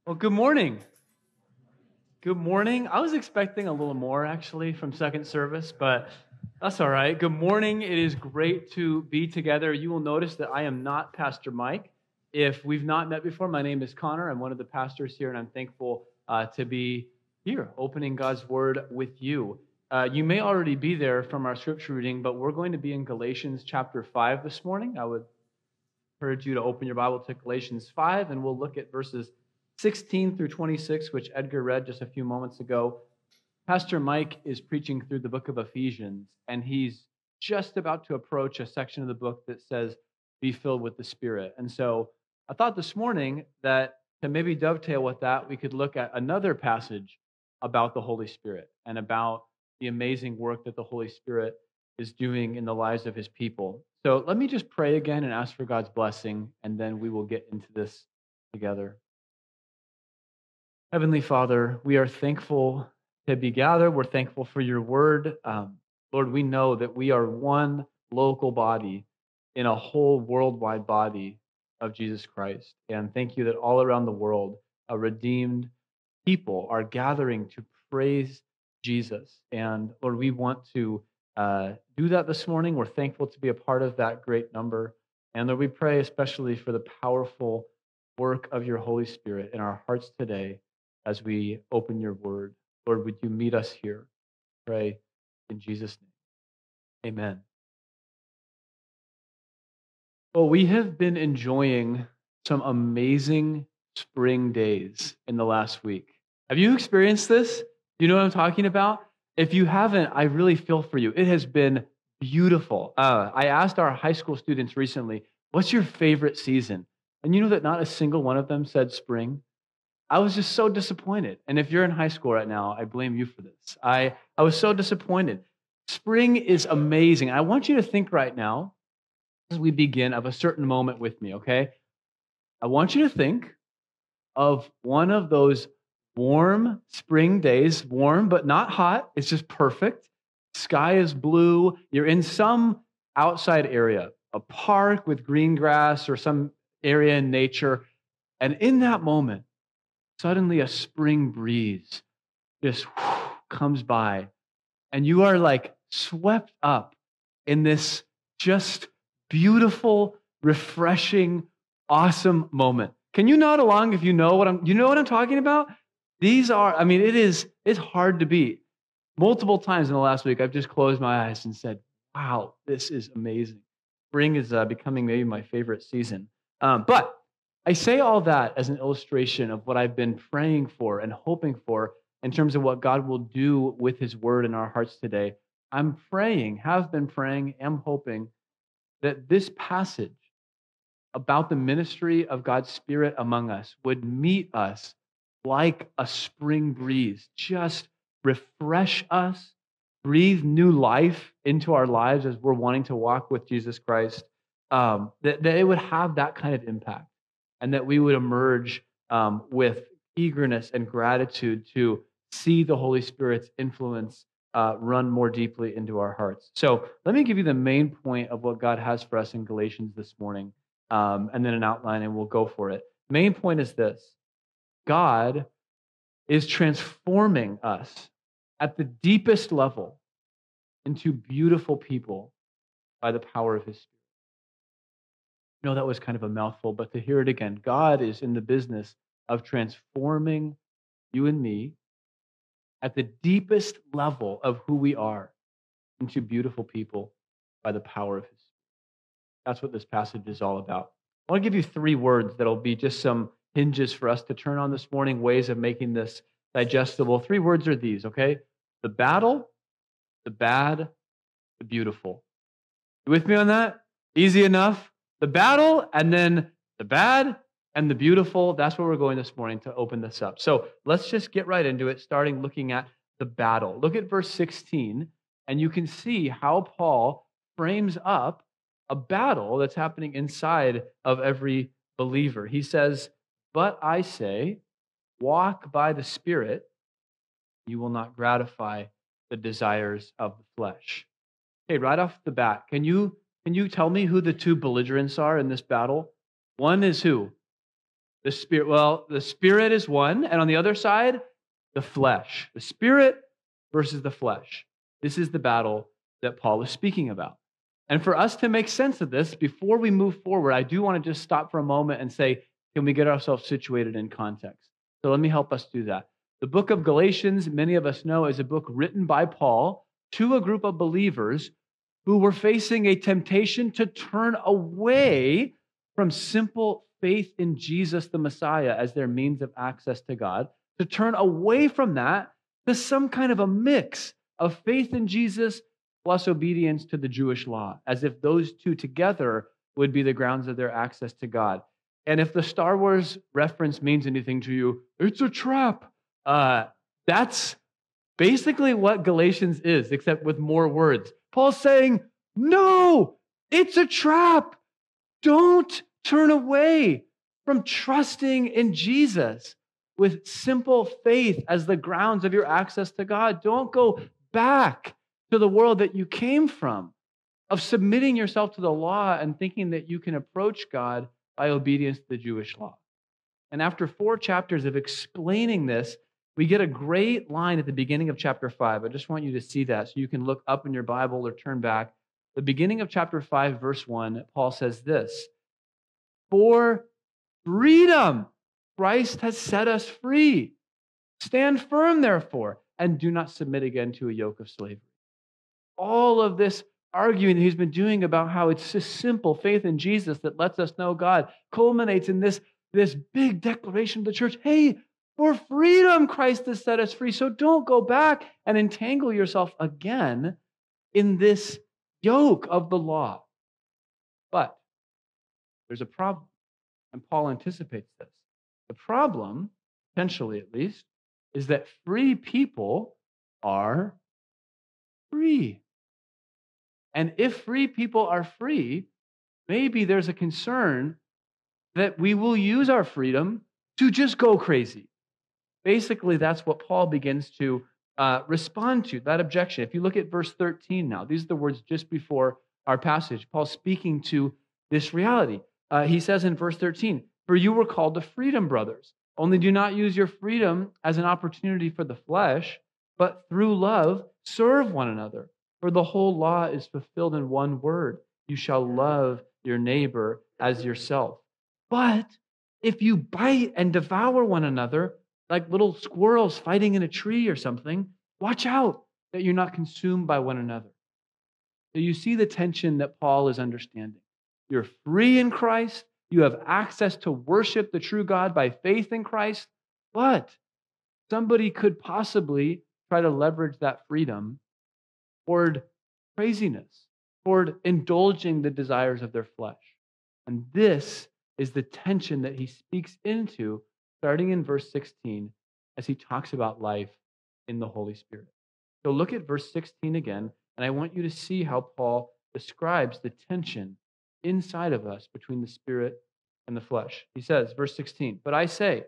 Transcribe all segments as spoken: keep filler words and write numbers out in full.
Well, good morning. Good morning. I was expecting a little more actually from second service, but that's all right. Good morning. It is great to be together. You will notice that I am not Pastor Mike. If we've not met before, my name is Connor. I'm one of the pastors here, and I'm thankful uh, to be here opening God's Word with you. Uh, you may already be there from our scripture reading, but we're going to be in Galatians chapter five this morning. I would encourage you to open your Bible to Galatians five, and we'll look at verses sixteen through twenty-six, which Edgar read just a few moments ago. Pastor Mike is preaching through the book of Ephesians, and he's just about to approach a section of the book that says, be filled with the Spirit. And so I thought this morning that to maybe dovetail with that, we could look at another passage about the Holy Spirit and about the amazing work that the Holy Spirit is doing in the lives of his people. So let me just pray again and ask for God's blessing, and then we will get into this together. Heavenly Father, we are thankful to be gathered. We're thankful for your word. Um, Lord, we know that we are one local body in a whole worldwide body of Jesus Christ. And thank you that all around the world, a redeemed people are gathering to praise Jesus. And Lord, we want to uh, do that this morning. We're thankful to be a part of that great number. And Lord, we pray especially for the powerful work of your Holy Spirit in our hearts today as we open your word. Lord, would you meet us here? Pray in Jesus' name. Amen. Well, we have been enjoying some amazing spring days in the last week. Have you experienced this? You know what I'm talking about? If you haven't, I really feel for you. It has been beautiful. Uh, I asked our high school students recently, what's your favorite season? And you know that not a single one of them said spring. I was just so disappointed. And if you're in high school right now, I blame you for this. I, I was so disappointed. Spring is amazing. I want you to think right now, as we begin, of a certain moment with me, okay? I want you to think of one of those warm spring days, warm but not hot. It's just perfect. Sky is blue. You're in some outside area, a park with green grass or some area in nature. And in that moment, suddenly a spring breeze just whoosh, comes by, and you are like swept up in this just beautiful, refreshing, awesome moment. Can you nod along if you know what I'm you know what I'm talking about? These are, I mean, it is it's hard to beat. Multiple times in the last week, I've just closed my eyes and said, wow, this is amazing. Spring is uh, becoming maybe my favorite season. Um, but I say all that as an illustration of what I've been praying for and hoping for in terms of what God will do with his word in our hearts today. I'm praying, have been praying, am hoping that this passage about the ministry of God's Spirit among us would meet us like a spring breeze, just refresh us, breathe new life into our lives as we're wanting to walk with Jesus Christ, um, that, that it would have that kind of impact. And that we would emerge um, with eagerness and gratitude to see the Holy Spirit's influence uh, run more deeply into our hearts. So let me give you the main point of what God has for us in Galatians this morning, um, and then an outline, and we'll go for it. Main point is this: God is transforming us at the deepest level into beautiful people by the power of his Spirit. No, that was kind of a mouthful, but to hear it again, God is in the business of transforming you and me at the deepest level of who we are into beautiful people by the power of his Spirit. That's what this passage is all about. I want to give you three words that'll be just some hinges for us to turn on this morning, ways of making this digestible. Three words are these, okay? The battle, the bad, the beautiful. You with me on that? Easy enough? The battle, and then the bad, and the beautiful. That's where we're going this morning to open this up. So let's just get right into it, starting looking at the battle. Look at verse sixteen, and you can see how Paul frames up a battle that's happening inside of every believer. He says, but I say, walk by the Spirit, you will not gratify the desires of the flesh. Okay, right off the bat, can you Can you tell me who the two belligerents are in this battle? One is who? The Spirit, well, the Spirit is one, and on the other side, the flesh. The Spirit versus the flesh. This is the battle that Paul is speaking about. And for us to make sense of this, before we move forward, I do want to just stop for a moment and say, can we get ourselves situated in context? So let me help us do that. The book of Galatians, many of us know, is a book written by Paul to a group of believers who were facing a temptation to turn away from simple faith in Jesus the Messiah as their means of access to God, to turn away from that to some kind of a mix of faith in Jesus plus obedience to the Jewish law, as if those two together would be the grounds of their access to God. And if the Star Wars reference means anything to you, it's a trap. Uh, that's basically what Galatians is, except with more words. Paul's saying, no, it's a trap. Don't turn away from trusting in Jesus with simple faith as the grounds of your access to God. Don't go back to the world that you came from, of submitting yourself to the law and thinking that you can approach God by obedience to the Jewish law. And after four chapters of explaining this, we get a great line at the beginning of chapter five. I just want you to see that so you can look up in your Bible or turn back. The beginning of chapter five, verse one, Paul says this, "For freedom, Christ has set us free. Stand firm, therefore, and do not submit again to a yoke of slavery." All of this arguing that he's been doing about how it's just simple faith in Jesus that lets us know God culminates in this, this big declaration of the church. Hey, for freedom, Christ has set us free. So don't go back and entangle yourself again in this yoke of the law. But there's a problem, and Paul anticipates this. The problem, potentially at least, is that free people are free. And if free people are free, maybe there's a concern that we will use our freedom to just go crazy. Basically, that's what Paul begins to uh, respond to, that objection. If you look at verse thirteen now, these are the words just before our passage. Paul's speaking to this reality. Uh, he says in verse thirteen, "For you were called to freedom, brothers. Only do not use your freedom as an opportunity for the flesh, but through love serve one another. For the whole law is fulfilled in one word. You shall love your neighbor as yourself. But if you bite and devour one another, like little squirrels fighting in a tree or something, watch out that you're not consumed by one another." So you see the tension that Paul is understanding. You're free in Christ. You have access to worship the true God by faith in Christ. But somebody could possibly try to leverage that freedom toward craziness, toward indulging the desires of their flesh. And this is the tension that he speaks into starting in verse sixteen as he talks about life in the Holy Spirit. So look at verse sixteen again, and I want you to see how Paul describes the tension inside of us between the Spirit and the flesh. He says, verse sixteen, "But I say,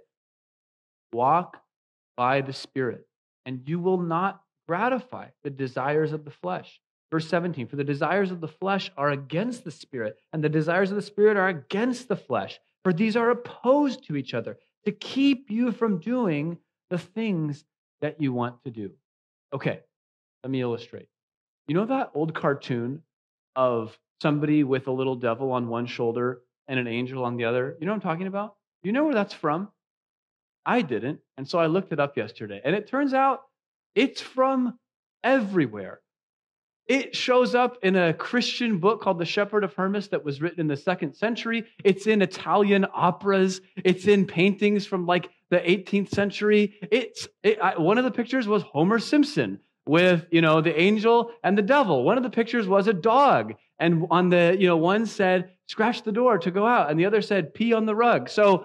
walk by the Spirit, and you will not gratify the desires of the flesh." Verse seventeen, "For the desires of the flesh are against the Spirit, and the desires of the Spirit are against the flesh. For these are opposed to each other, to keep you from doing the things that you want to do." Okay, let me illustrate. You know that old cartoon of somebody with a little devil on one shoulder and an angel on the other? You know what I'm talking about? Do you know where that's from? I didn't, and so I looked it up yesterday. And it turns out it's from everywhere. It shows up in a Christian book called The Shepherd of Hermas that was written in the second century. It's in Italian operas. It's in paintings from like the eighteenth century. It's it, I, one of the pictures was Homer Simpson with, you know, the angel and the devil. One of the pictures was a dog. And on the, you know, one said, "Scratch the door to go out." And the other said, "Pee on the rug." So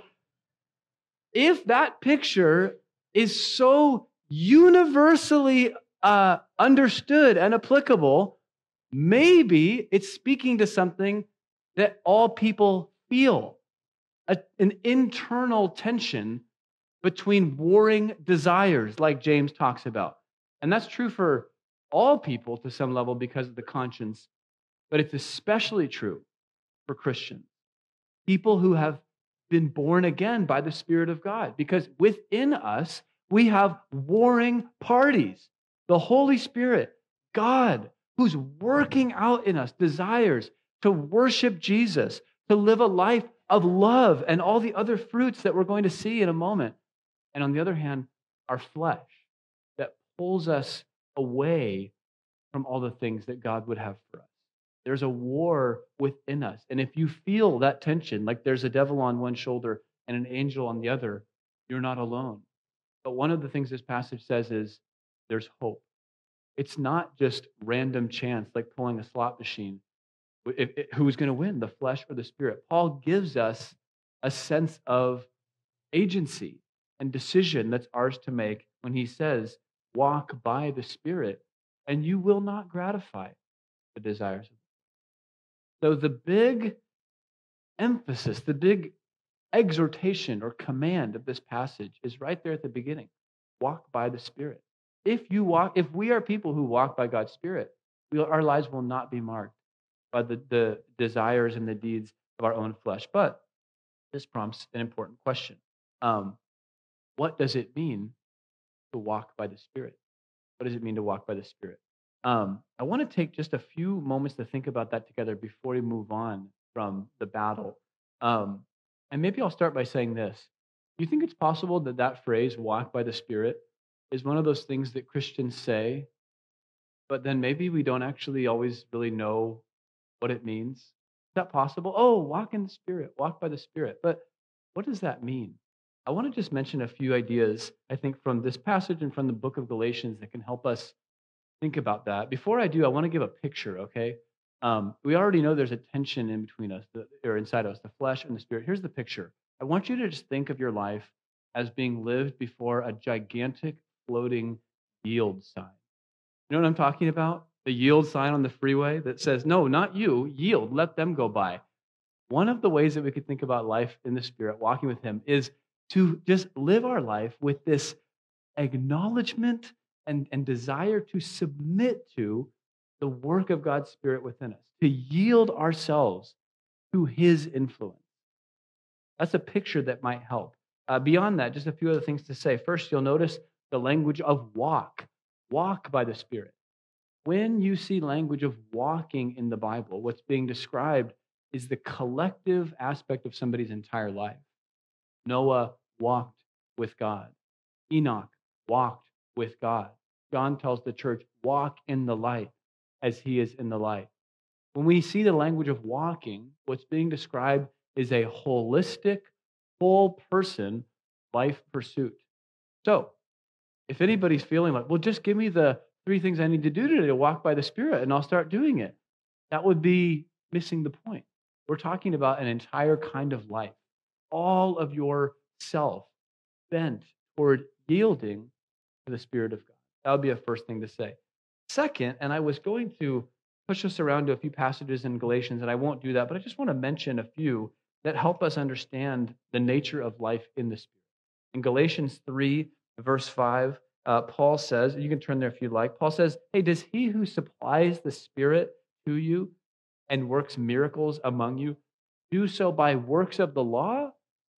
if that picture is so universally uh, understood and applicable, maybe it's speaking to something that all people feel, a, an internal tension between warring desires, like James talks about. And that's true for all people to some level because of the conscience, but it's especially true for Christians, people who have been born again by the Spirit of God, because within us, we have warring parties. The Holy Spirit, God, who's working out in us desires to worship Jesus, to live a life of love and all the other fruits that we're going to see in a moment. And on the other hand, our flesh that pulls us away from all the things that God would have for us. There's a war within us. And if you feel that tension, like there's a devil on one shoulder and an angel on the other, you're not alone. But one of the things this passage says is there's hope. It's not just random chance, like pulling a slot machine. If, if, who's going to win, the flesh or the spirit? Paul gives us a sense of agency and decision that's ours to make when he says, walk by the Spirit, and you will not gratify the desires. So the big emphasis, the big exhortation or command of this passage is right there at the beginning. Walk by the Spirit. If you walk, if we are people who walk by God's Spirit, we, our lives will not be marked by the, the desires and the deeds of our own flesh. But this prompts an important question. Um, what does it mean to walk by the Spirit? What does it mean to walk by the Spirit? Um, I want to take just a few moments to think about that together before we move on from the battle. Um, and maybe I'll start by saying this. Do you think it's possible that that phrase, walk by the Spirit, is one of those things that Christians say, but then maybe we don't actually always really know what it means? Is that possible? Oh, walk in the Spirit, walk by the Spirit. But what does that mean? I want to just mention a few ideas, I think, from this passage and from the book of Galatians that can help us think about that. Before I do, I want to give a picture, okay? Um, we already know there's a tension in between us, the, or inside us, the flesh and the spirit. Here's the picture. I want you to just think of your life as being lived before a gigantic floating yield sign. You know what I'm talking about? The yield sign on the freeway that says, no, not you, yield, let them go by. One of the ways that we could think about life in the Spirit, walking with Him, is to just live our life with this acknowledgement and, and desire to submit to the work of God's Spirit within us, to yield ourselves to His influence. That's a picture that might help. Uh, beyond that, just a few other things to say. First, you'll notice the language of walk. Walk by the Spirit. When you see language of walking in the Bible, what's being described is the collective aspect of somebody's entire life. Noah walked with God. Enoch walked with God. John tells the church, walk in the light as he is in the light. When we see the language of walking, what's being described is a holistic, whole person life pursuit. So, if anybody's feeling like, well, just give me the three things I need to do today to walk by the Spirit and I'll start doing it, that would be missing the point. We're talking about an entire kind of life, all of your self bent toward yielding to the Spirit of God. That would be a first thing to say. Second, and I was going to push us around to a few passages in Galatians, and I won't do that, but I just want to mention a few that help us understand the nature of life in the Spirit. In Galatians three, verse five, uh, Paul says, you can turn there if you'd like, Paul says, hey, does he who supplies the Spirit to you and works miracles among you do so by works of the law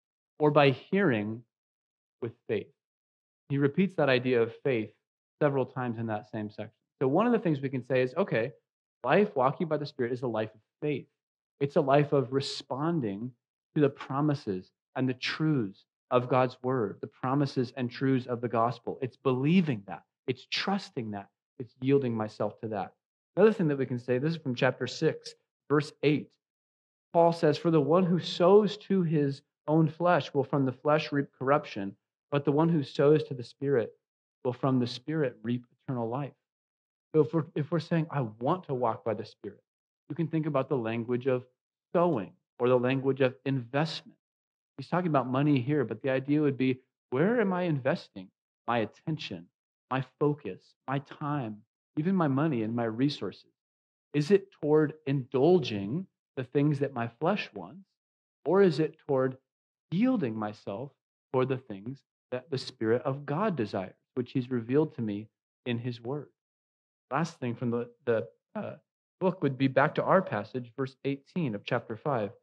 or by hearing with faith? He repeats that idea of faith several times in that same section. So one of the things we can say is, okay, life walking by the Spirit is a life of faith. It's a life of responding to the promises and the truths of God's word, the promises and truths of the gospel. It's believing that. It's trusting that. It's yielding myself to that. Another thing that we can say, this is from chapter six, verse eight. Paul says, for the one who sows to his own flesh will from the flesh reap corruption, but the one who sows to the Spirit will from the Spirit reap eternal life. So if we're, if we're saying, I want to walk by the Spirit, you can think about the language of sowing or the language of investment. He's talking about money here, but the idea would be, where am I investing my attention, my focus, my time, even my money and my resources? Is it toward indulging the things that my flesh wants, or is it toward yielding myself for the things that the Spirit of God desires, which He's revealed to me in His Word? Last thing from the, the uh, book would be back to our passage, verse eighteen of chapter five.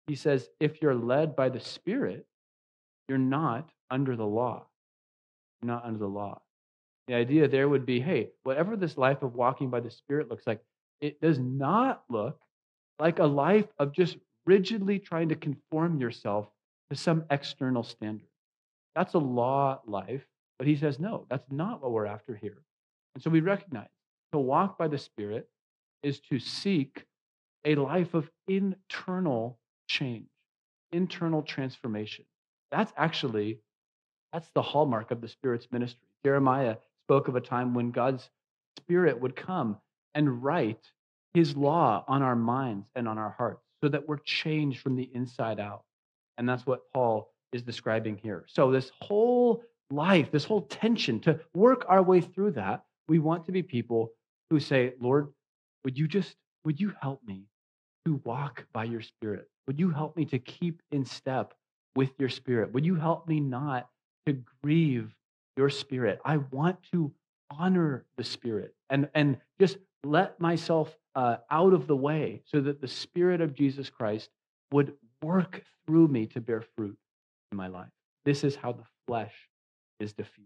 he says, if you're led by the Spirit, you're not under the law. You're not under the law. The idea there would be, hey, whatever this life of walking by the Spirit looks like, it does not look like a life of just rigidly trying to conform yourself to some external standard. That's a law life, but he says, no, that's not what we're after here. And so we recognize to walk by the Spirit is to seek a life of internal change, internal transformation. That's actually, that's the hallmark of the Spirit's ministry. Jeremiah spoke of a time when God's Spirit would come and write his law on our minds and on our hearts so that we're changed from the inside out. And that's what Paul is describing here. So this whole life, this whole tension to work our way through that, we want to be people who say, Lord, would you just, would you help me to walk by your Spirit? Would you help me to keep in step with your Spirit? Would you help me not to grieve your Spirit? I want to honor the Spirit and, and just let myself uh, out of the way so that the Spirit of Jesus Christ would work through me to bear fruit in my life. This is how the flesh is defeated.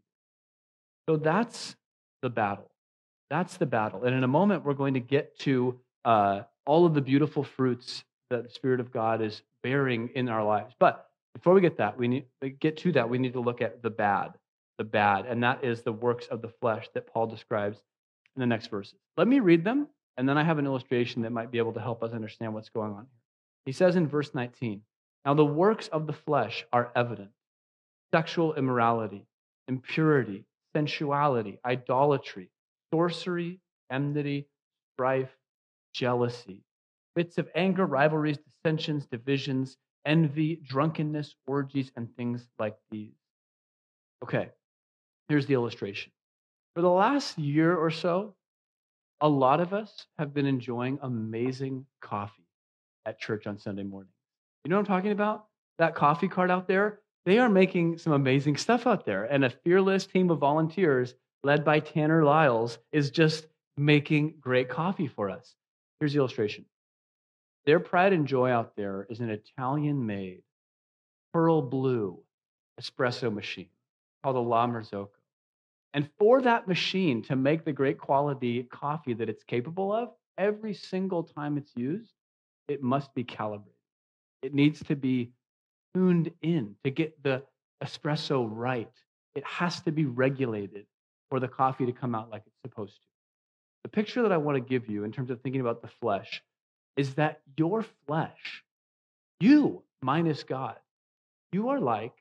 So that's the battle. That's the battle. And in a moment, we're going to get to uh, all of the beautiful fruits that the Spirit of God is bearing in our lives. But before we get that, we need get to that. We need to look at the bad, the bad, and that is the works of the flesh that Paul describes in the next verses. Let me read them, and then I have an illustration that might be able to help us understand what's going on here. He says in verse nineteen, "Now the works of the flesh are evident: sexual immorality, impurity, sensuality, idolatry, sorcery, enmity, strife, jealousy, fits of anger, rivalries, dissensions, divisions, envy, drunkenness, orgies, and things like these." Okay, here's the illustration. For the last year or so, a lot of us have been enjoying amazing coffee at church on Sunday morning. You know what I'm talking about? That coffee cart out there, they are making some amazing stuff out there. And a fearless team of volunteers led by Tanner Lyles is just making great coffee for us. Here's the illustration. Their pride and joy out there is an Italian-made pearl blue espresso machine called a La Marzocco. And for that machine to make the great quality coffee that it's capable of, every single time it's used, it must be calibrated. It needs to be tuned in to get the espresso right. It has to be regulated for the coffee to come out like it's supposed to. The picture that I want to give you in terms of thinking about the flesh is that your flesh, you minus God, you are like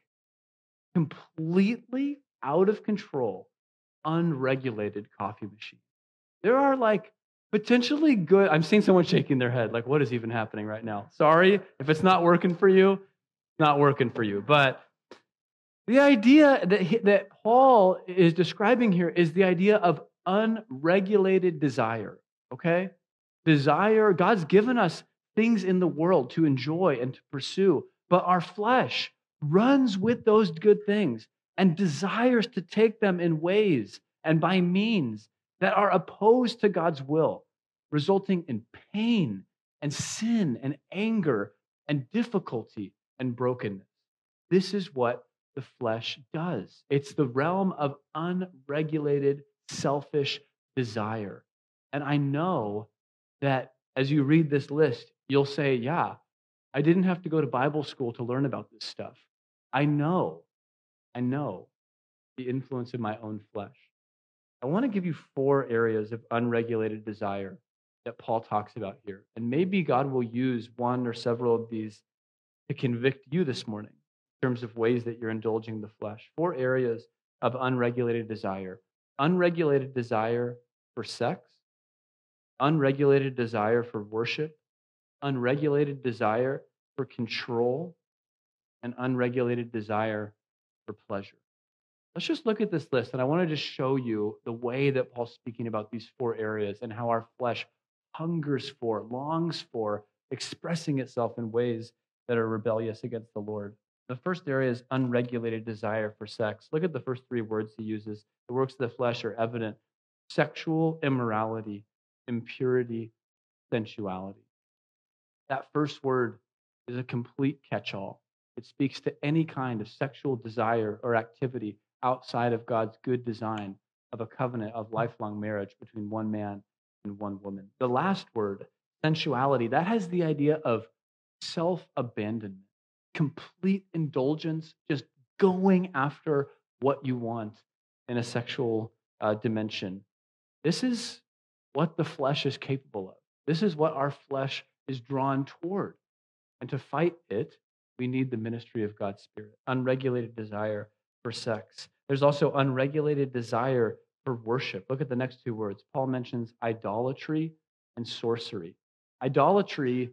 completely out of control, unregulated coffee machine. There are like potentially good, I'm seeing someone shaking their head, like, what is even happening right now? Sorry, if it's not working for you, it's not working for you. But the idea that, he, that Paul is describing here is the idea of unregulated desire, okay? Desire, God's given us things in the world to enjoy and to pursue, but our flesh runs with those good things and desires to take them in ways and by means that are opposed to God's will, resulting in pain and sin and anger and difficulty and brokenness. This is what the flesh does. It's the realm of unregulated, selfish desire. And I know that as you read this list, you'll say, yeah, I didn't have to go to Bible school to learn about this stuff. I know, I know the influence of my own flesh. I want to give you four areas of unregulated desire that Paul talks about here. And maybe God will use one or several of these to convict you this morning in terms of ways that you're indulging the flesh. Four areas of unregulated desire. Unregulated desire for sex, unregulated desire for worship, unregulated desire for control, and unregulated desire for pleasure. Let's just look at this list, and I want to just show you the way that Paul's speaking about these four areas and how our flesh hungers for, longs for, expressing itself in ways that are rebellious against the Lord. The first area is unregulated desire for sex. Look at the first three words he uses. The works of the flesh are evident: sexual immorality, impurity, sensuality. That first word is a complete catch-all. It speaks to any kind of sexual desire or activity outside of God's good design of a covenant of lifelong marriage between one man and one woman. The last word, sensuality, that has the idea of self-abandonment, complete indulgence, just going after what you want in a sexual uh, dimension. This is what the flesh is capable of. This is what our flesh is drawn toward. And to fight it, we need the ministry of God's Spirit. Unregulated desire for sex. There's also unregulated desire for worship. Look at the next two words. Paul mentions idolatry and sorcery. Idolatry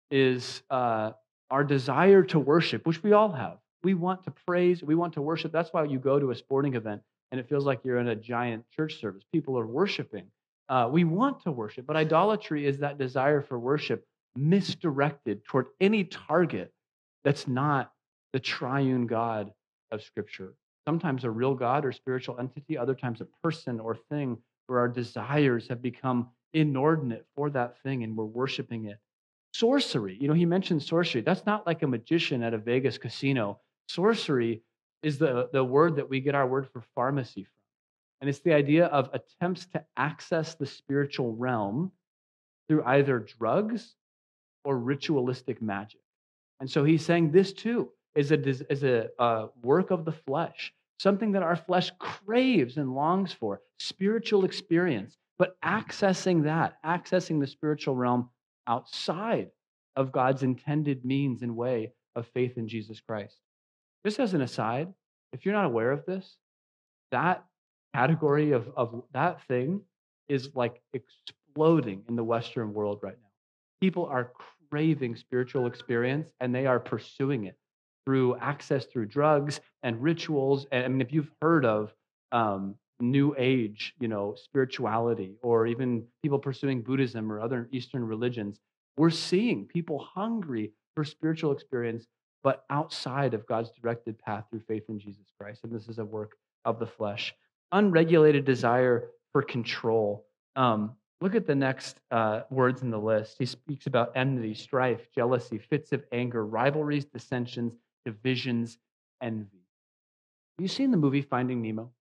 is uh, our desire to worship, which we all have. We want to praise, we want to worship. That's why you go to a sporting event and it feels like you're in a giant church service. People are worshiping. Uh, we want to worship, but idolatry is that desire for worship misdirected toward any target that's not the triune God of Scripture. Sometimes a real God or spiritual entity, other times a person or thing where our desires have become inordinate for that thing and we're worshiping it. Sorcery, you know, he mentioned sorcery. That's not like a magician at a Vegas casino. Sorcery is the, the word that we get our word for pharmacy from. And it's the idea of attempts to access the spiritual realm through either drugs or ritualistic magic. And so he's saying this too is a, is a uh, work of the flesh, something that our flesh craves and longs for, spiritual experience, but accessing that, accessing the spiritual realm outside of God's intended means and way of faith in Jesus Christ. Just as an aside, if you're not aware of this, that category of, of that thing is like exploding in the Western world right now. People are craving spiritual experience and they are pursuing it through access through drugs and rituals. And I mean, if you've heard of um, New Age, you know, spirituality, or even people pursuing Buddhism or other Eastern religions, we're seeing people hungry for spiritual experience, but outside of God's directed path through faith in Jesus Christ. And this is a work of the flesh. Unregulated desire for control. Um, Look at the next uh, words in the list. He speaks about enmity, strife, jealousy, fits of anger, rivalries, dissensions, divisions, envy. Have you seen the movie Finding Nemo? Have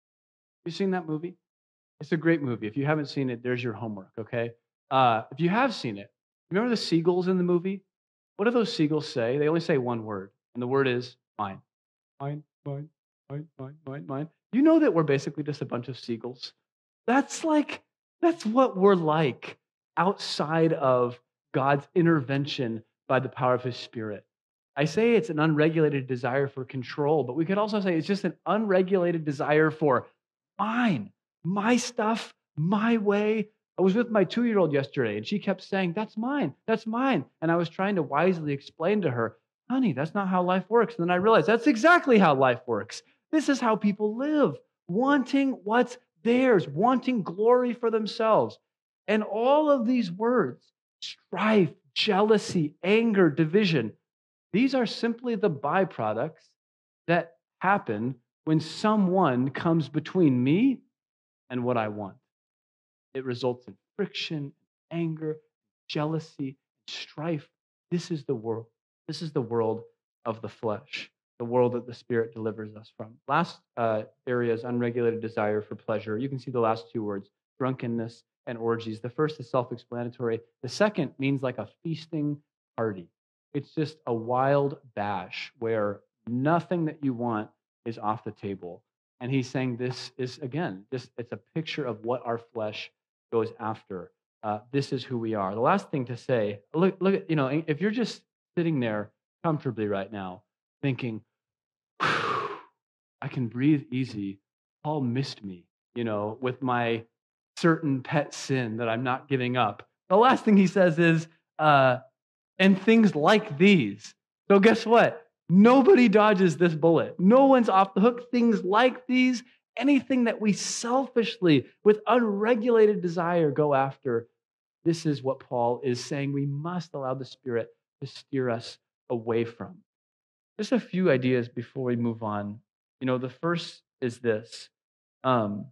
you seen that movie? It's a great movie. If you haven't seen it, there's your homework, okay? Uh, if you have seen it, remember the seagulls in the movie? What do those seagulls say? They only say one word, and the word is mine. Mine, mine, mine, mine, mine, mine. You know that we're basically just a bunch of seagulls? That's like... That's what we're like outside of God's intervention by the power of his Spirit. I say it's an unregulated desire for control, but we could also say it's just an unregulated desire for mine, my stuff, my way. I was with my two-year-old yesterday, and she kept saying, that's mine, that's mine. And I was trying to wisely explain to her, honey, that's not how life works. And then I realized that's exactly how life works. This is how people live, wanting what's theirs, wanting glory for themselves. And all of these words, strife, jealousy, anger, division, these are simply the byproducts that happen when someone comes between me and what I want. It results in friction, anger, jealousy, strife. This is the world. This is the world of the flesh, the world that the Spirit delivers us from. Last uh, area is unregulated desire for pleasure. You can see the last two words, drunkenness and orgies. The first is self-explanatory. The second means like a feasting party. It's just a wild bash where nothing that you want is off the table. And he's saying this is, again, this it's a picture of what our flesh goes after. Uh, this is who we are. The last thing to say, look, look at, you know, if you're just sitting there comfortably right now thinking, I can breathe easy. Paul missed me, you know, with my certain pet sin that I'm not giving up. The last thing he says is, uh, and things like these. So guess what? Nobody dodges this bullet. No one's off the hook. Things like these, anything that we selfishly, with unregulated desire, go after, this is what Paul is saying we must allow the Spirit to steer us away from. Just a few ideas before we move on. You know, the first is this. Um,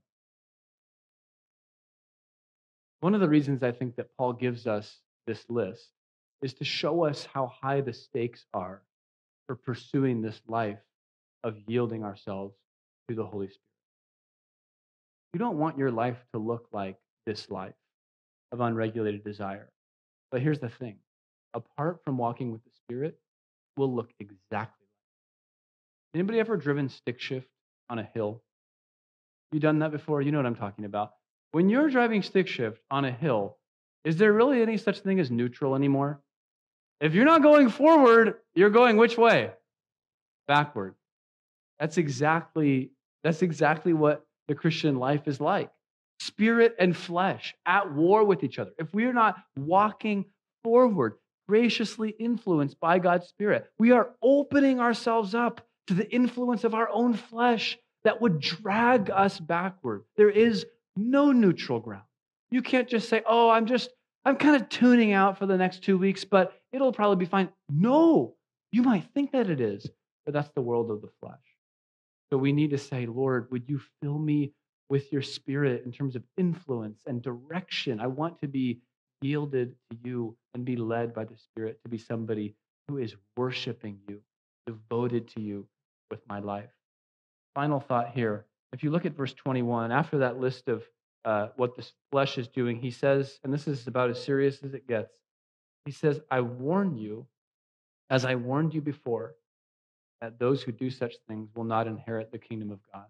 one of the reasons I think that Paul gives us this list is to show us how high the stakes are for pursuing this life of yielding ourselves to the Holy Spirit. You don't want your life to look like this life of unregulated desire. But here's the thing. Apart from walking with the Spirit, will look exactly like. Anybody ever driven stick shift on a hill? You done that before? You know what I'm talking about. When you're driving stick shift on a hill, is there really any such thing as neutral anymore? If you're not going forward, you're going which way? Backward. That's exactly that's exactly what the Christian life is like. Spirit and flesh at war with each other. If we are not walking forward, graciously influenced by God's Spirit, we are opening ourselves up to the influence of our own flesh that would drag us backward. There is no neutral ground. You can't just say, oh, I'm just, I'm kind of tuning out for the next two weeks, but it'll probably be fine. No, you might think that it is, but that's the world of the flesh. So we need to say, Lord, would you fill me with your Spirit in terms of influence and direction? I want to be yielded to you and be led by the Spirit to be somebody who is worshiping you, devoted to you with my life. Final thought here. If you look at verse twenty-one, after that list of uh, what the flesh is doing, he says, and this is about as serious as it gets, he says, I warn you, as I warned you before, that those who do such things will not inherit the kingdom of God.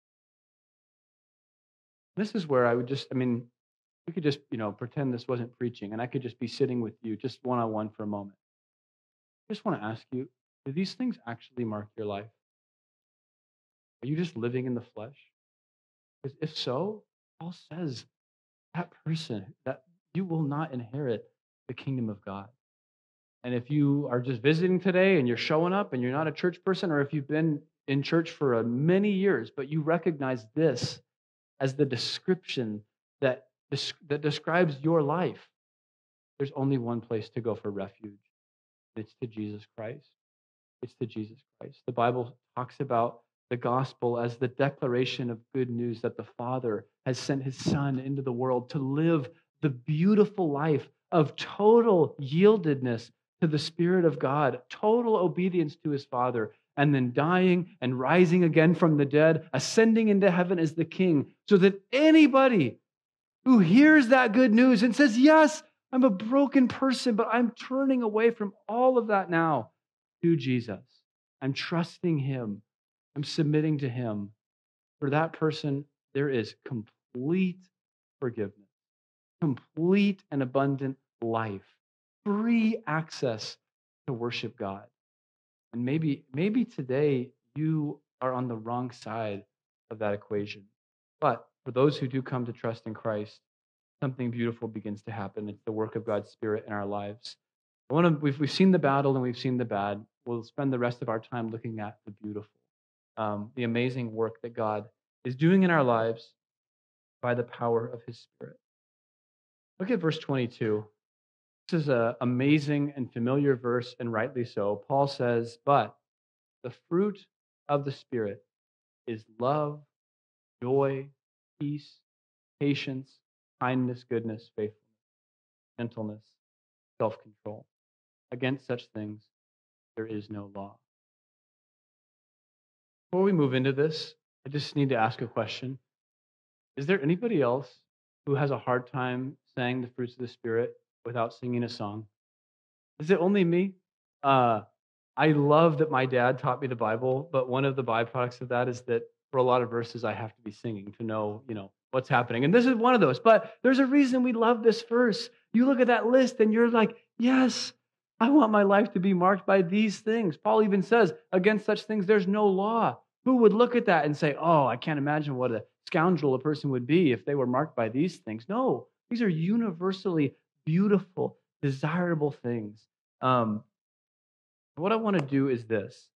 This is where I would just, I mean, we could just, you know, pretend this wasn't preaching, and I could just be sitting with you just one-on-one for a moment. I just want to ask you, do these things actually mark your life? Are you just living in the flesh? Because if so, Paul says that person, that you will not inherit the kingdom of God. And if you are just visiting today and you're showing up and you're not a church person, or if you've been in church for many years, but you recognize this as the description that, that describes your life, there's only one place to go for refuge. It's to Jesus Christ. It's to Jesus Christ. The Bible talks about the gospel as the declaration of good news that the Father has sent his Son into the world to live the beautiful life of total yieldedness to the Spirit of God, total obedience to his Father, and then dying and rising again from the dead, ascending into heaven as the King, so that anybody who hears that good news and says, yes, I'm a broken person, but I'm turning away from all of that now to Jesus. I'm trusting him. I'm submitting to him. For that person, there is complete forgiveness, complete and abundant life, free access to worship God. And maybe, maybe today you are on the wrong side of that equation. But for those who do come to trust in Christ, something beautiful begins to happen. It's the work of God's Spirit in our lives. I want to, we've, we've seen the battle and we've seen the bad. We'll spend the rest of our time looking at the beautiful, um, the amazing work that God is doing in our lives by the power of his Spirit. Look at verse twenty-two. This is an amazing and familiar verse, and rightly so. Paul says, but the fruit of the Spirit is love, joy, peace, patience, kindness, goodness, faithfulness, gentleness, self-control. Against such things, there is no law. Before we move into this, I just need to ask a question. Is there anybody else who has a hard time saying the fruits of the Spirit without singing a song? Is it only me? Uh, I love that my dad taught me the Bible, but one of the byproducts of that is that for a lot of verses, I have to be singing to know, you know, what's happening. And this is one of those. But there's a reason we love this verse. You look at that list and you're like, yes, I want my life to be marked by these things. Paul even says, against such things, there's no law. Who would look at that and say, oh, I can't imagine what a scoundrel a person would be if they were marked by these things? No, these are universally beautiful, desirable things. Um, what I want to do is this.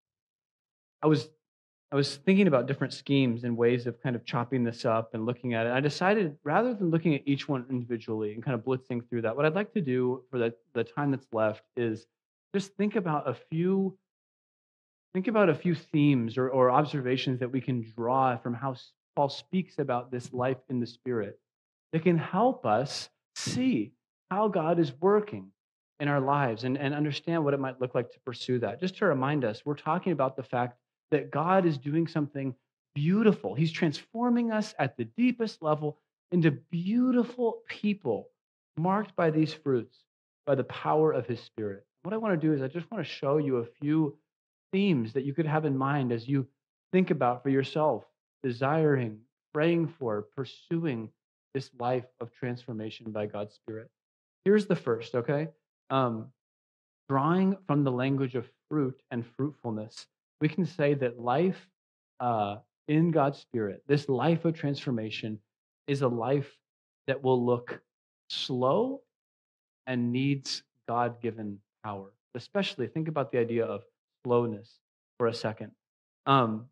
I was I was thinking about different schemes and ways of kind of chopping this up and looking at it. I decided rather than looking at each one individually and kind of blitzing through that, what I'd like to do for the, the time that's left is just think about a few think about a few themes or, or observations that we can draw from how Paul speaks about this life in the Spirit that can help us see how God is working in our lives and, and understand what it might look like to pursue that. Just to remind us, we're talking about the fact that God is doing something beautiful. He's transforming us at the deepest level into beautiful people marked by these fruits, by the power of his Spirit. What I want to do is I just want to show you a few themes that you could have in mind as you think about for yourself, desiring, praying for, pursuing this life of transformation by God's Spirit. Here's the first, okay? Um, drawing from the language of fruit and fruitfulness, we can say that life uh, in God's Spirit, this life of transformation, is a life that will look slow and needs God given power. Especially think about the idea of slowness for a second. Um,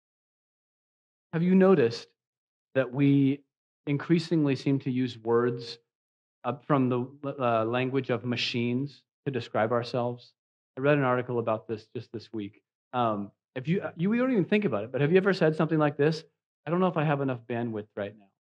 have you noticed that we increasingly seem to use words uh, from the uh, language of machines to describe ourselves? I read an article about this just this week. Um, if you, you, we don't even think about it, but have you ever said something like this? I don't know if I have enough bandwidth right now,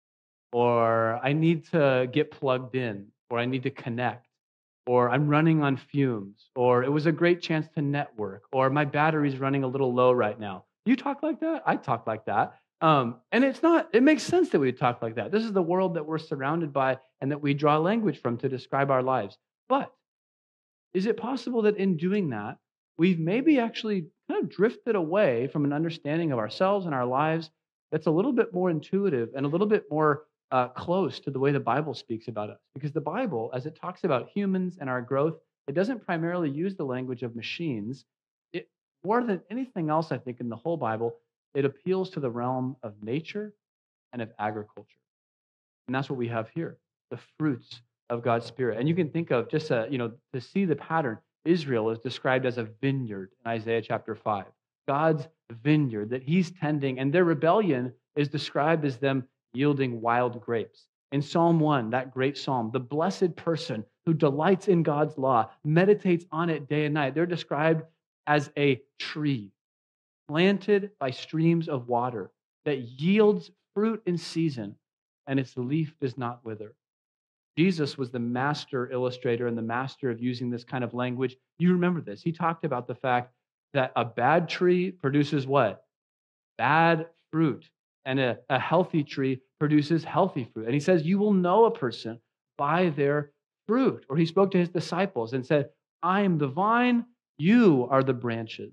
or I need to get plugged in, or I need to connect, or I'm running on fumes, or it was a great chance to network, or my battery's running a little low right now. You talk like that? I talk like that. Um, and it's not, it makes sense that we talk like that. This is the world that we're surrounded by and that we draw language from to describe our lives. But is it possible that in doing that, we've maybe actually kind of drifted away from an understanding of ourselves and our lives that's a little bit more intuitive and a little bit more uh, close to the way the Bible speaks about us? Because the Bible, as it talks about humans and our growth, it doesn't primarily use the language of machines. It, more than anything else, I think, in the whole Bible, it appeals to the realm of nature and of agriculture. And that's what we have here, the fruits of God's Spirit. And you can think of just, a, you know, to see the pattern, Israel is described as a vineyard in Isaiah chapter five. God's vineyard that he's tending, and their rebellion is described as them yielding wild grapes. In Psalm one, that great psalm, the blessed person who delights in God's law, meditates on it day and night, they're described as a tree planted by streams of water that yields fruit in season, and its leaf does not wither. Jesus was the master illustrator and the master of using this kind of language. You remember this. He talked about the fact that a bad tree produces what? Bad fruit. And a, a healthy tree produces healthy fruit. And he says, you will know a person by their fruit. Or he spoke to his disciples and said, I am the vine, you are the branches.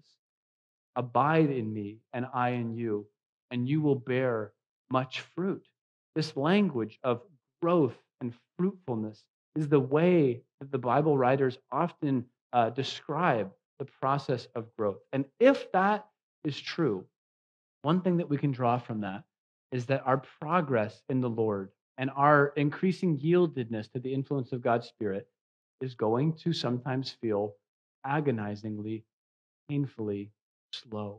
Abide in me, and I in you, and you will bear much fruit. This language of growth and fruitfulness is the way that the Bible writers often uh, describe the process of growth. And if that is true, one thing that we can draw from that is that our progress in the Lord and our increasing yieldedness to the influence of God's Spirit is going to sometimes feel agonizingly, painfully slow.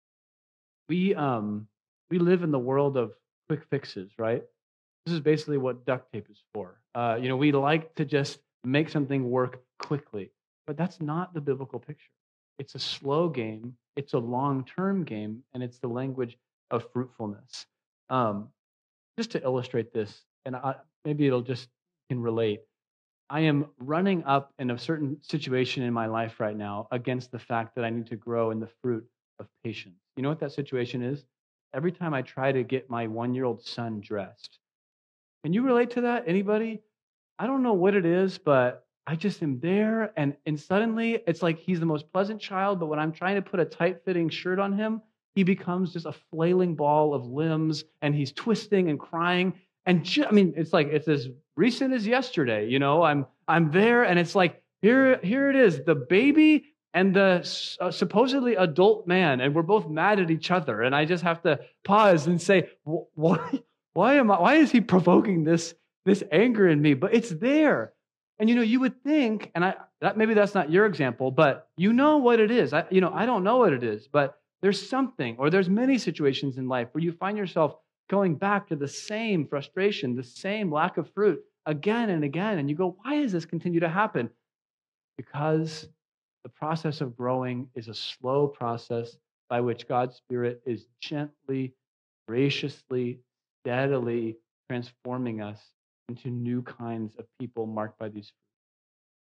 We um we live in the world of quick fixes, right? This is basically what duct tape is for. Uh, you know, we like to just make something work quickly, but that's not the biblical picture. It's a slow game, it's a long-term game, and it's the language of fruitfulness. Um, just to illustrate this, and I, maybe it'll just can relate. I am running up in a certain situation in my life right now against the fact that I need to grow in the fruit of patience. You know what that situation is? Every time I try to get my one-year-old son dressed. Can you relate to that? Anybody? I don't know what it is, but I just am there, and and suddenly it's like he's the most pleasant child, but when I'm trying to put a tight-fitting shirt on him, he becomes just a flailing ball of limbs, and he's twisting and crying. And ju- I mean, it's like it's as recent as yesterday. You know, I'm I'm there, and it's like here here it is, the baby and the s- uh, supposedly adult man, and we're both mad at each other, and I just have to pause and say, "Wh- why why am I? Why is he provoking this? This anger in me?" But it's there. And you know, you would think, and I that maybe that's not your example, but you know what it is. I, you know, I don't know what it is, but there's something, or there's many situations in life where you find yourself going back to the same frustration, the same lack of fruit again and again. And you go, why does this continue to happen? Because the process of growing is a slow process by which God's Spirit is gently, graciously, steadily transforming us into new kinds of people marked by these fruits.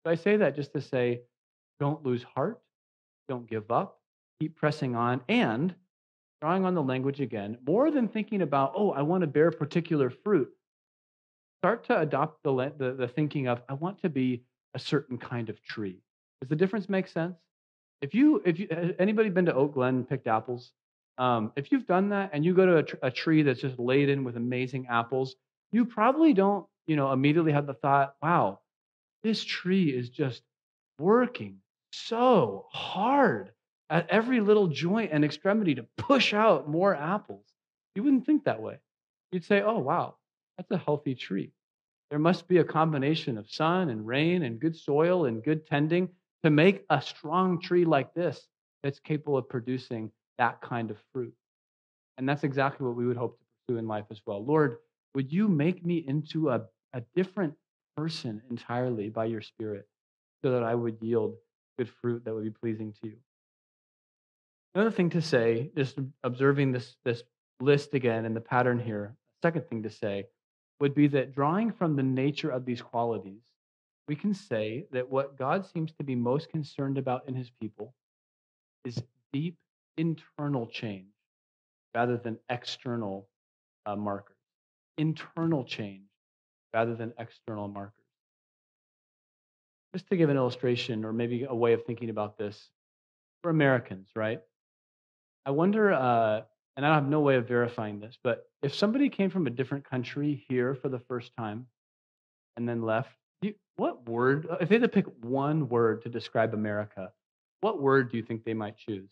So I say that just to say, don't lose heart, don't give up, keep pressing on, and drawing on the language again, more than thinking about, oh, I want to bear particular fruit, start to adopt the, le- the, the thinking of, I want to be a certain kind of tree. Does the difference make sense? If you, if you, has anybody been to Oak Glen and picked apples? Um, if you've done that and you go to a, tr- a tree that's just laden with amazing apples, you probably don't, you know, immediately have the thought, wow, this tree is just working so hard at every little joint and extremity to push out more apples. You wouldn't think that way. You'd say, oh, wow, that's a healthy tree. There must be a combination of sun and rain and good soil and good tending to make a strong tree like this that's capable of producing that kind of fruit. And that's exactly what we would hope to pursue in life as well. Lord, would you make me into a, a different person entirely by your Spirit so that I would yield good fruit that would be pleasing to you? Another thing to say, just observing this, this list again and the pattern here, second thing to say would be that drawing from the nature of these qualities, we can say that what God seems to be most concerned about in his people is deep internal change rather than external uh, markers. Internal change rather than external markers. Just to give an illustration or maybe a way of thinking about this, for Americans, right? I wonder, uh, and I have no way of verifying this, but if somebody came from a different country here for the first time and then left, do you, what word, if they had to pick one word to describe America, what word do you think they might choose?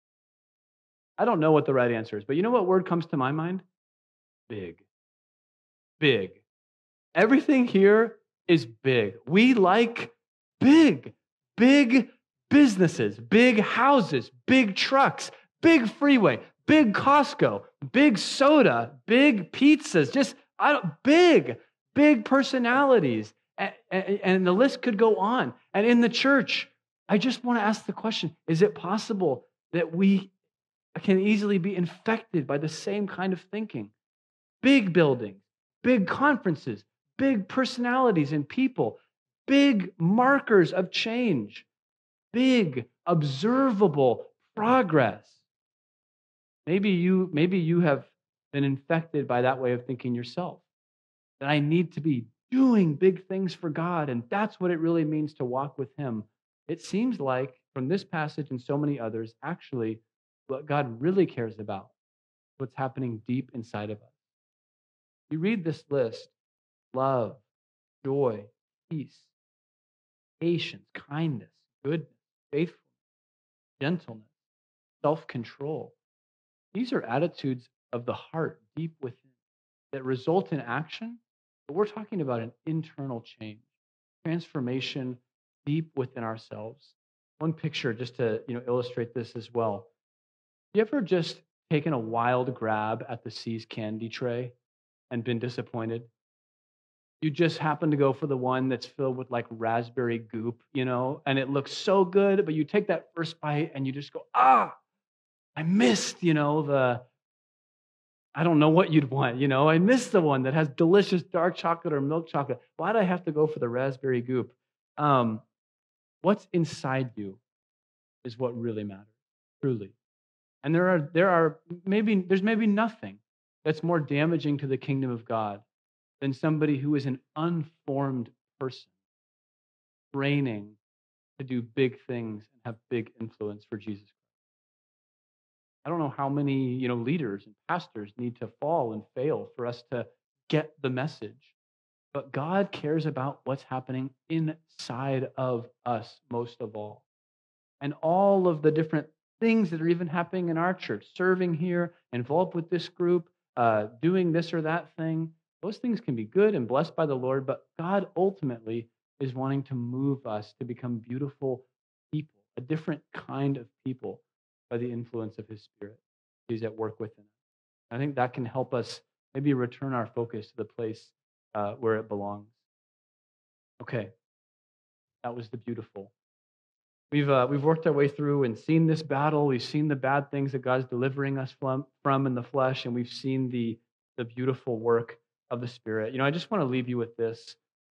I don't know what the right answer is, but you know what word comes to my mind? Big. Big. Everything here is big. We like big, big businesses, big houses, big trucks, big freeway, big Costco, big soda, big pizzas, just I don't, big, big personalities. And, and, and the list could go on. And in the church, I just want to ask the question, is it possible that we can easily be infected by the same kind of thinking? Big buildings, big conferences, big personalities and people, big markers of change, big observable progress. Maybe you, maybe you have been infected by that way of thinking yourself. That I need to be doing big things for God, and that's what it really means to walk with him. It seems like from this passage and so many others, actually, what God really cares about, what's happening deep inside of us. You read this list: love, joy, peace, patience, kindness, goodness, faithfulness, gentleness, self-control. These are attitudes of the heart deep within that result in action, but we're talking about an internal change, transformation deep within ourselves. One picture just to, you know, illustrate this as well. You ever just taken a wild grab at the See's candy tray and been disappointed? You just happen to go for the one that's filled with like raspberry goop, you know, and it looks so good, but you take that first bite and you just go, ah, I missed, you know, the, I don't know what you'd want, you know, I missed the one that has delicious dark chocolate or milk chocolate. Why do I have to go for the raspberry goop? Um, what's inside you is what really matters, truly. And there are, there are maybe, there's maybe nothing that's more damaging to the kingdom of God than somebody who is an unformed person, training to do big things and have big influence for Jesus Christ. I don't know how many, you know, leaders and pastors need to fall and fail for us to get the message. But God cares about what's happening inside of us most of all. And all of the different things that are even happening in our church, serving here, involved with this group, uh, doing this or that thing, those things can be good and blessed by the Lord, but God ultimately is wanting to move us to become beautiful people, a different kind of people by the influence of his Spirit. He's at work within us. I think that can help us maybe return our focus to the place uh, where it belongs. Okay, that was the beautiful. We've uh, we've worked our way through and seen this battle. We've seen the bad things that God's delivering us from, from in the flesh, and we've seen the the beautiful work of the Spirit. You know, I just want to leave you with this.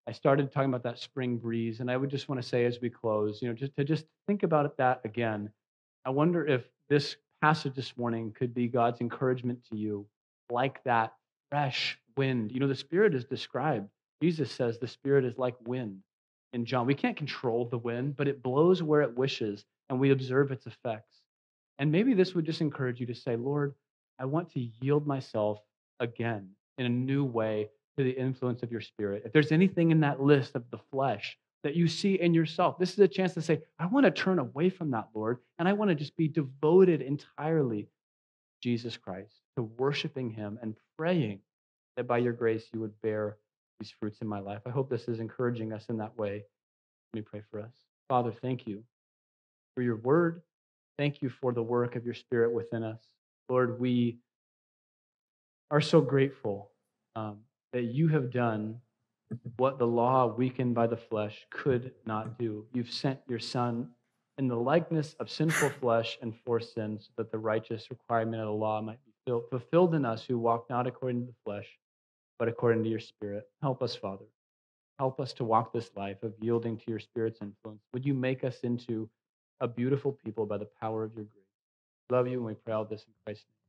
I started talking about that spring breeze, and I would just want to say as we close, you know, just to just think about it that again. I wonder if this passage this morning could be God's encouragement to you, like that fresh wind. You know, the Spirit is described. Jesus says the Spirit is like wind in John. We can't control the wind, but it blows where it wishes, and we observe its effects. And maybe this would just encourage you to say, Lord, I want to yield myself again in a new way to the influence of your Spirit. If there's anything in that list of the flesh that you see in yourself, this is a chance to say, I want to turn away from that, Lord, and I want to just be devoted entirely to Jesus Christ, to worshiping him and praying that by your grace you would bear these fruits in my life. I hope this is encouraging us in that way. Let me pray for us. Father, thank you for your word. Thank you for the work of your Spirit within us. Lord, we are so grateful um, that you have done what the law, weakened by the flesh, could not do. You've sent your Son in the likeness of sinful flesh and for sin, so that the righteous requirement of the law might be filled, fulfilled in us who walk not according to the flesh, but according to your Spirit. Help us, Father. Help us to walk this life of yielding to your Spirit's influence. Would you make us into a beautiful people by the power of your grace? Love you, and we pray all this in Christ's name.